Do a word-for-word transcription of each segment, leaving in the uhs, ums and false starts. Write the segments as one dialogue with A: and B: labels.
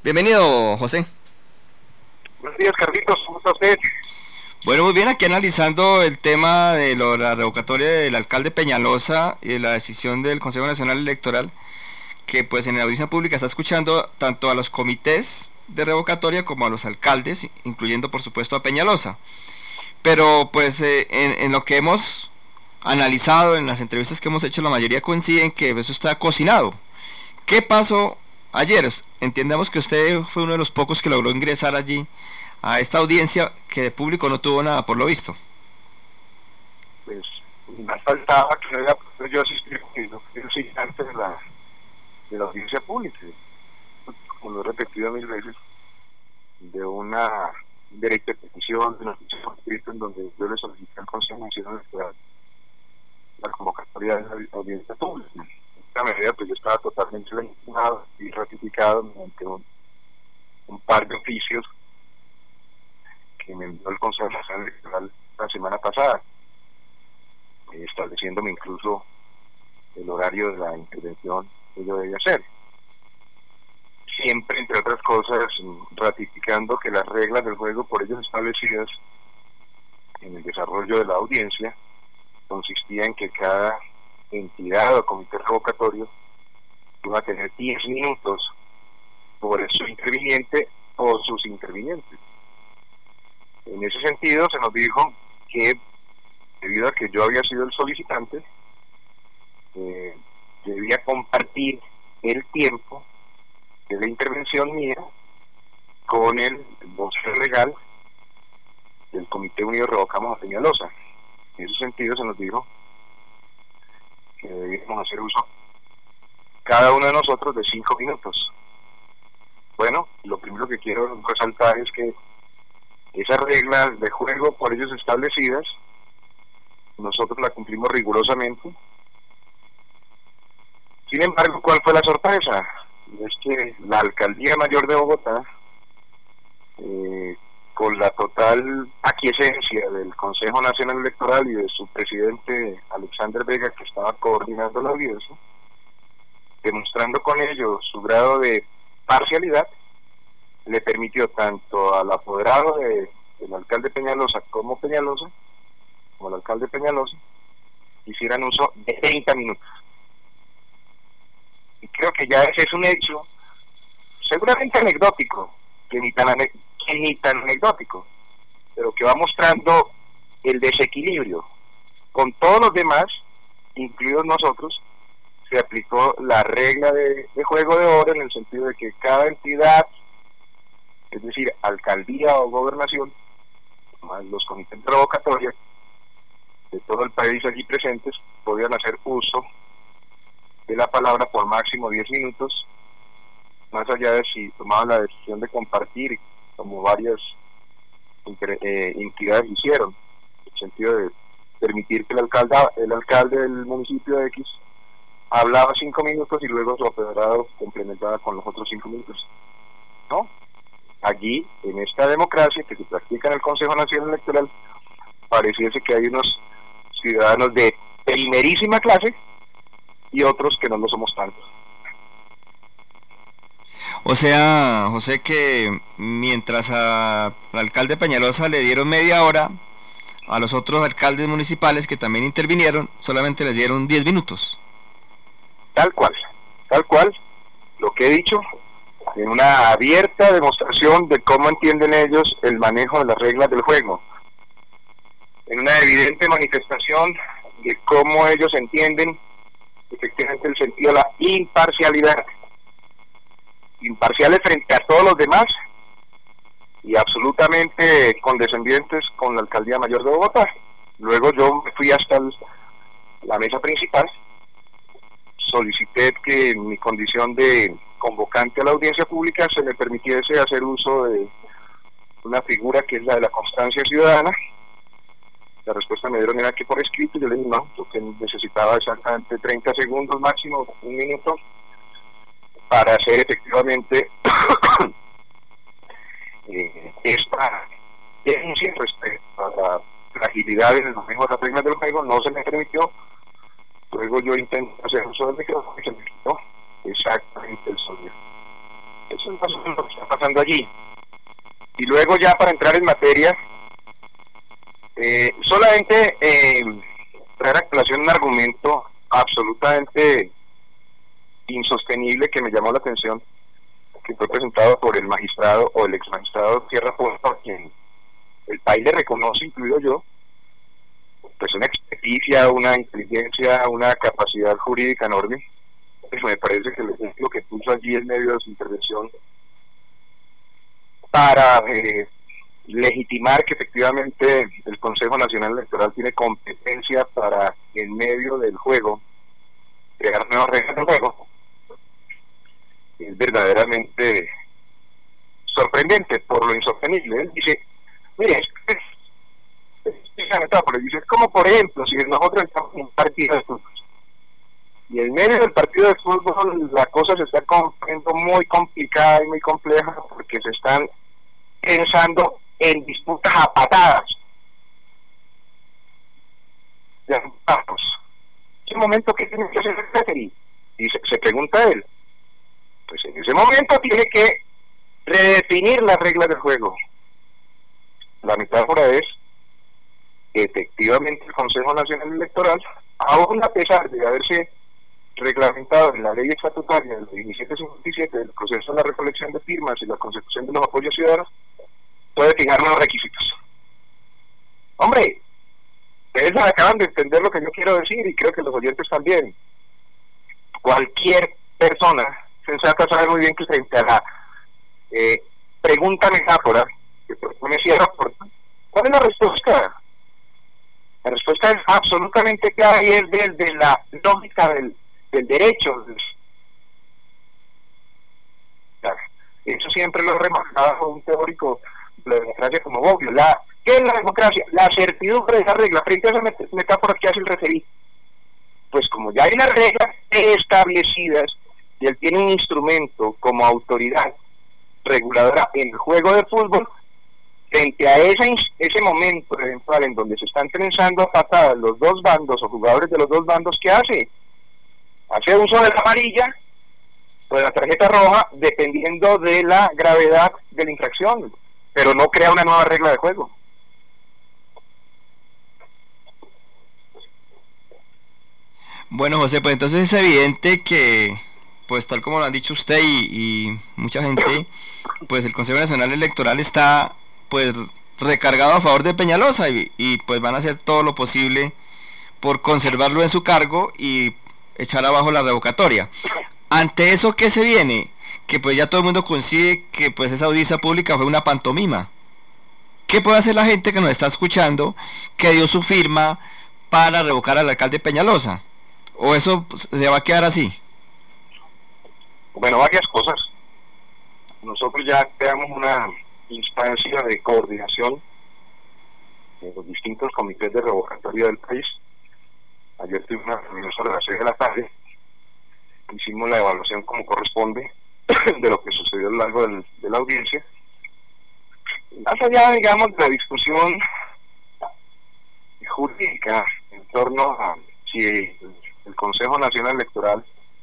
A: Bienvenido, José.
B: Buenos días, Carlitos, ¿cómo está usted?
A: Bueno, muy bien, aquí analizando el tema de lo- la revocatoria del alcalde Peñalosa y de la decisión del Consejo Nacional Electoral, que pues en la audiencia pública está escuchando tanto a los comités de revocatoria como a los alcaldes, incluyendo por supuesto a Peñalosa. Pero pues eh, en, en lo que hemos analizado, en las entrevistas que hemos hecho, la mayoría coinciden que eso está cocinado. ¿Qué pasó ayer? Entendamos que usted fue uno de los pocos que logró ingresar allí a esta audiencia, que de público no tuvo nada por lo visto.
B: Pues me faltaba que no haya podido yo asistir, porque yo fui visitante de la, de la audiencia pública, como lo he repetido mil veces, de una directa petición, de una ficha por escrito en donde yo le solicité al Consejo Nacional Electoral la convocatoria de la audiencia pública. En esta medida, pues yo estaba totalmente legitimado y ratificado mediante un, un par de oficios que me envió el Consejo Nacional Electoral la semana pasada, eh, estableciéndome incluso el horario de la intervención que yo debía hacer. Siempre, entre otras cosas, ratificando que las reglas del juego por ellos establecidas en el desarrollo de la audiencia consistía en que cada entidad o comité revocatorio iba a tener diez minutos por su interviniente o sus intervinientes. En ese sentido, se nos dijo que, debido a que yo había sido el solicitante, eh, debía compartir el tiempo de la intervención mía con el vocero legal del Comité Unido Revocamos a Peñalosa. En ese sentido, se nos dijo que debíamos hacer uso cada uno de nosotros de cinco minutos. Bueno, lo primero que quiero resaltar es que esas reglas de juego por ellos establecidas, nosotros las cumplimos rigurosamente. Sin embargo, ¿cuál fue la sorpresa? Es que la Alcaldía Mayor de Bogotá, eh, con la total aquiescencia del Consejo Nacional Electoral y de su presidente Alexander Vega, que estaba coordinando la audiencia, demostrando con ello su grado de parcialidad, le permitió tanto al apoderado de, del alcalde Peñalosa como Peñalosa, como el alcalde Peñalosa, hicieran uso de treinta minutos. Y creo que ya ese es un hecho seguramente anecdótico, que ni tan, ane que ni tan anecdótico, pero que va mostrando el desequilibrio. Con todos los demás, incluidos nosotros, se aplicó la regla de, de juego de oro, en el sentido de que cada entidad, es decir, alcaldía o gobernación, más los comités de revocatoria de todo el país allí presentes, podían hacer uso de la palabra por máximo diez minutos, más allá de si tomaban la decisión de compartir, como varias eh, entidades hicieron, en el sentido de permitir que el alcalde, el alcalde del municipio de X hablaba cinco minutos y luego su apoderado complementaba con los otros cinco minutos. No, allí, en esta democracia que se practica en el Consejo Nacional Electoral, pareciese que hay unos ciudadanos de primerísima clase y otros que no lo somos tanto.
A: O sea, José, que mientras al alcalde Peñalosa le dieron media hora, a los otros alcaldes municipales que también intervinieron, solamente les dieron diez minutos.
B: Tal cual, tal cual, lo que he dicho, en una abierta demostración de cómo entienden ellos el manejo de las reglas del juego, en una evidente manifestación de cómo ellos entienden efectivamente el sentido de la imparcialidad, imparciales frente a todos los demás y absolutamente condescendientes con la Alcaldía Mayor de Bogotá. Luego yo me fui hasta el, la mesa principal, solicité que en mi condición de convocante a la audiencia pública se me permitiese hacer uso de una figura que es la de la constancia ciudadana. La respuesta me dieron era que por escrito. Yo le dije no, yo que necesitaba exactamente treinta segundos máximo, un minuto, para hacer efectivamente eh, esta denuncia respecto a la fragilidad en el manejo de las reglas del juego. No se me permitió. Luego yo intenté hacer uso del micrófono y se me quitó exactamente el sonido. Eso es más o menos lo que está pasando allí. Y luego ya para entrar en materia, eh, solamente eh, traer a colación un argumento absolutamente insostenible que me llamó la atención, que fue presentado por el magistrado o el ex magistrado Sierra Puerto, a quien el país le reconoce, incluido yo, pues una experticia, una inteligencia, una capacidad jurídica enorme. Pues me parece que el ejemplo que puso allí en medio de su intervención para eh, legitimar que efectivamente el Consejo Nacional Electoral tiene competencia para, en medio del juego, crear nuevas reglas del juego, es verdaderamente sorprendente por lo insostenible. Él dice, mire, es, es, es una metáfora, dice, es como por ejemplo, si nosotros estamos en un partido de fútbol, y en medio del partido de fútbol la cosa se está poniendo muy complicada y muy compleja porque se están pensando en disputas a patadas. Ya vamos. ¿En ese momento qué tiene que hacer el referee? Y se, se pregunta él. Pues en ese momento tiene que redefinir las reglas del juego. La metáfora es que efectivamente el Consejo Nacional Electoral, aún a pesar de haberse reglamentado en la ley estatutaria del diecisiete cincuenta y siete del proceso de la recolección de firmas y la consecución de los apoyos ciudadanos, puede fijar los requisitos. Hombre, ustedes acaban de entender lo que yo quiero decir y creo que los oyentes también. Cualquier persona sensata sabe muy bien que frente a la eh, pregunta metáfora que propone Sierra Puerto, ¿cuál es la respuesta? La respuesta es absolutamente clara y es desde la lógica del del derecho. Eso siempre lo he remarcado un teórico de la democracia como Bobbio. La, ¿Qué es la democracia? La certidumbre de esa regla. Frente a esa met metáfora que hace el referí, pues como ya hay unas reglas establecidas y él tiene un instrumento como autoridad reguladora en el juego de fútbol, frente a ese, ese momento eventual en donde se están trenzando a patadas los dos bandos o jugadores de los dos bandos, ¿qué hace? Hace uso de la amarilla o de la tarjeta roja dependiendo de la gravedad de la infracción, pero no crea una nueva regla de juego.
A: Bueno, José, pues entonces es evidente que, pues tal como lo han dicho usted y, y mucha gente, pues el Consejo Nacional Electoral está pues recargado a favor de Peñalosa y, y pues van a hacer todo lo posible por conservarlo en su cargo y echar abajo la revocatoria. Ante eso, ¿qué se viene? Que pues ya todo el mundo coincide que pues esa audiencia pública fue una pantomima. ¿Qué puede hacer la gente que nos está escuchando que dio su firma para revocar al alcalde Peñalosa? ¿O eso pues, se va a quedar así?
B: Bueno, varias cosas. Nosotros ya creamos una instancia de coordinación de los distintos comités de revocatoria del país. Ayer tuvimos una reunión sobre las seis de la tarde, hicimos la evaluación como corresponde de lo que sucedió a lo largo del, de la audiencia. Más allá, digamos, de la discusión jurídica en torno a si el, el Consejo Nacional Electoral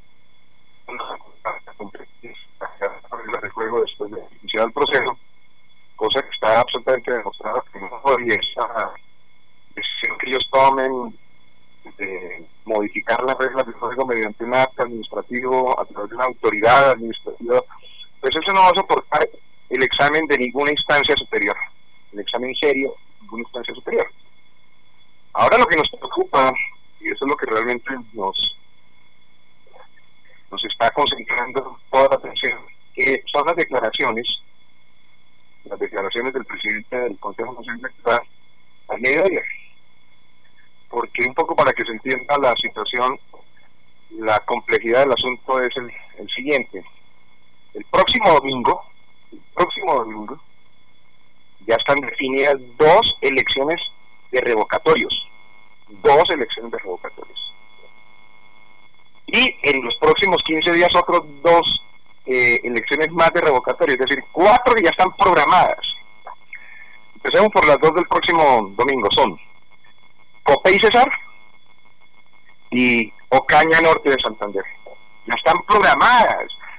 B: de juego después de iniciar el proceso, cosa que está absolutamente demostrada que no, y esa decisión que ellos tomen de modificar las reglas del juego mediante un acto administrativo a través de una autoridad administrativa, pues eso no va a soportar el examen de ninguna instancia superior, el examen serio de ninguna instancia superior. Ahora lo que nos preocupa, y eso es lo que realmente nos nos está concentrando toda la atención, que son las declaraciones las declaraciones del presidente del Consejo Nacional Electoral al mediodía. Porque un poco para que se entienda la situación, la complejidad del asunto es el, el siguiente. El próximo domingo, el próximo domingo, ya están definidas dos elecciones de revocatorios. Dos elecciones de revocatorios. Y en los próximos quince días otros dos eh, elecciones más de revocatorios, es decir, cuatro que ya están programadas. Empecemos por las dos del próximo domingo, son Copey y Cesar y Ocaña Norte de Santander. Ya están programadas.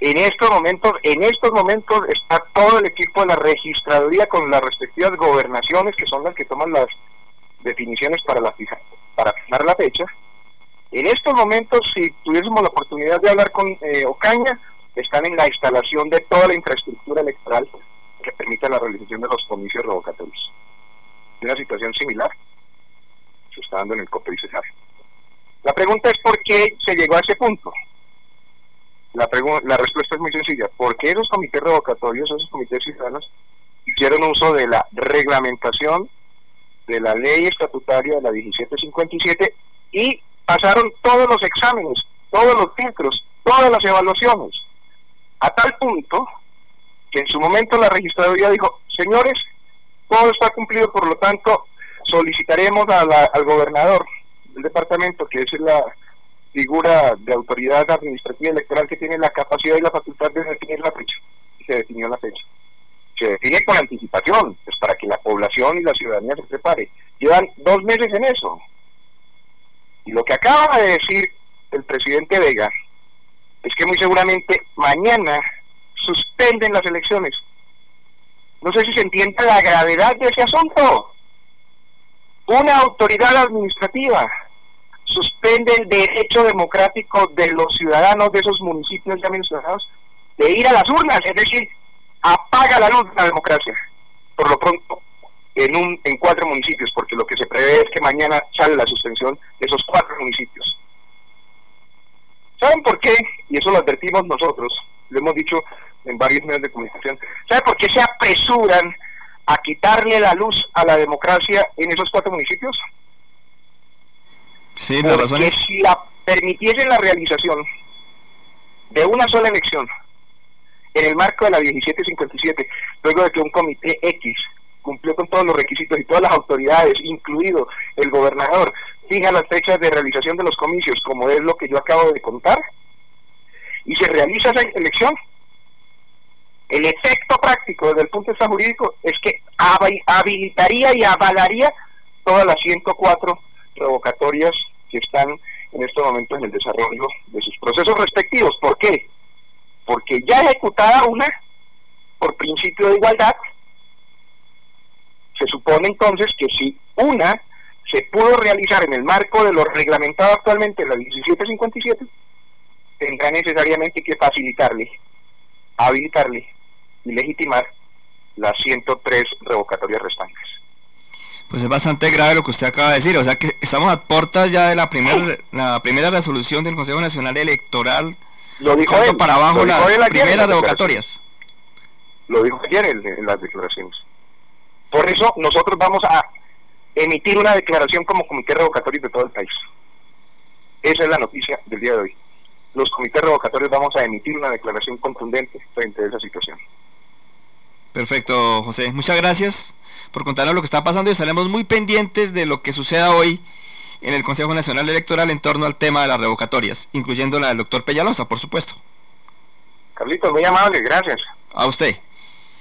B: En estos momentos, en estos momentos está todo el equipo de la registraduría con las respectivas gobernaciones, que son las que toman las definiciones para la fija, para fijar la fecha. En estos momentos, si tuviésemos la oportunidad de hablar con eh, Ocaña, están en la instalación de toda la infraestructura electoral que permita la realización de los comicios revocatorios. Una situación similar se está dando en el Cope y se sabe. La pregunta es por qué se llegó a ese punto. La, la respuesta es muy sencilla. Porque esos comités revocatorios, esos comités ciudadanos, hicieron uso de la reglamentación de la ley estatutaria de la diecisiete cincuenta y siete y pasaron todos los exámenes, todos los filtros, todas las evaluaciones, a tal punto que en su momento la registraduría dijo: señores, todo está cumplido, por lo tanto solicitaremos a la, al gobernador del departamento, que es la figura de autoridad administrativa electoral que tiene la capacidad y la facultad de definir la fecha. Y se definió la fecha. Se define con anticipación, pues para que la población y la ciudadanía se prepare. Llevan dos meses en eso. Y lo que acaba de decir el presidente Vega es que muy seguramente mañana suspenden las elecciones. No sé si se entiende la gravedad de ese asunto. Una autoridad administrativa suspende el derecho democrático de los ciudadanos de esos municipios ya mencionados de ir a las urnas, es decir, apaga la luz de la democracia, por lo pronto en un en cuatro municipios, porque lo que se prevé es que mañana sale la suspensión de esos cuatro municipios. ¿Saben por qué? Y eso lo advertimos nosotros, lo hemos dicho en varios medios de comunicación. ¿Saben por qué se apresuran a quitarle la luz a la democracia en esos cuatro municipios?
A: Sí, la razón
B: Porque
A: es...
B: si la permitiesen la realización de una sola elección en el marco de la diecisiete cincuenta y siete, luego de que un comité X cumplió con todos los requisitos y todas las autoridades, incluido el gobernador, fija las fechas de realización de los comicios, como es lo que yo acabo de contar, y se realiza esa elección, el efecto práctico desde el punto de vista jurídico es que habilitaría y avalaría todas las ciento cuatro revocatorias que están en estos momentos en el desarrollo de sus procesos respectivos. ¿Por qué? Porque ya ejecutada una por principio de igualdad, se supone entonces que si una se pudo realizar en el marco de lo reglamentado actualmente en la diecisiete cincuenta y siete, tendrá necesariamente que facilitarle, habilitarle y legitimar las ciento tres revocatorias restantes.
A: Pues es bastante grave lo que usted acaba de decir, o sea que estamos a puertas ya de la primera la primera resolución del Consejo Nacional Electoral,
B: lo dijo él,
A: para abajo
B: lo
A: las
B: dijo
A: primeras revocatorias.
B: Lo dijo ayer en, en las declaraciones. Por eso nosotros vamos a emitir una declaración como comité revocatorio de todo el país. Esa es la noticia del día de hoy. Los comités revocatorios vamos a emitir una declaración contundente frente a esa situación.
A: Perfecto, José. Muchas gracias por contarnos lo que está pasando y estaremos muy pendientes de lo que suceda hoy en el Consejo Nacional Electoral en torno al tema de las revocatorias, incluyendo la del doctor Peñalosa, por supuesto.
B: Carlitos, muy amable, gracias.
A: A usted.